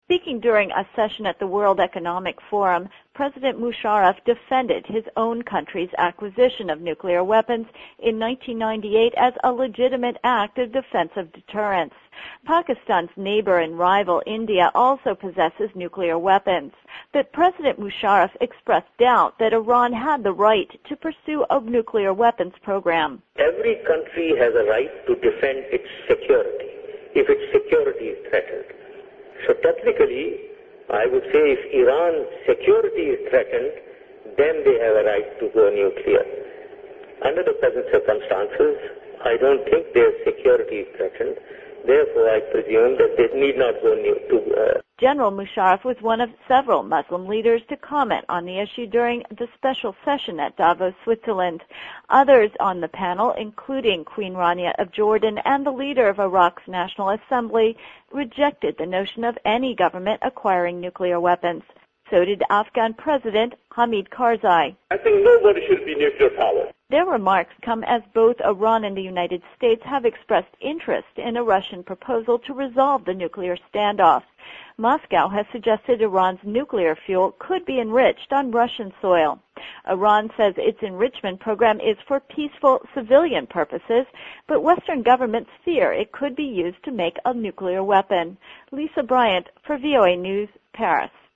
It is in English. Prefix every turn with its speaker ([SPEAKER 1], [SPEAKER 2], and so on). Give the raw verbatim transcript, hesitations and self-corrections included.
[SPEAKER 1] Speaking during a session at the World Economic Forum, President Musharraf defended his own country's acquisition of nuclear weapons in nineteen ninety-eight as a legitimate act of defensive deterrence. Pakistan's neighbor and rival, India, also possesses nuclear weapons. But President Musharraf expressed doubt that Iran had the right to pursue a nuclear weapons program.
[SPEAKER 2] Every country has a right to defend its security if its security is threatened. So technically, I would say if Iran's security is threatened, then they have a right to go nuclear. Under the present circumstances, I don't think their security is threatened. Therefore, I presume that they need not go new to... Uh...
[SPEAKER 1] General Musharraf was one of several Muslim leaders to comment on the issue during the special session at Davos, Switzerland. Others on the panel, including Queen Rania of Jordan and the leader of Iraq's National Assembly, rejected the notion of any government acquiring nuclear weapons. So did Afghan President Hamid Karzai.
[SPEAKER 3] I think nobody should be nuclear power.
[SPEAKER 1] Their remarks come as both Iran and the United States have expressed interest in a Russian proposal to resolve the nuclear standoff. Moscow has suggested Iran's nuclear fuel could be enriched on Russian soil. Iran says its enrichment program is for peaceful civilian purposes, but Western governments fear it could be used to make a nuclear weapon. Lisa Bryant for V O A News, Paris.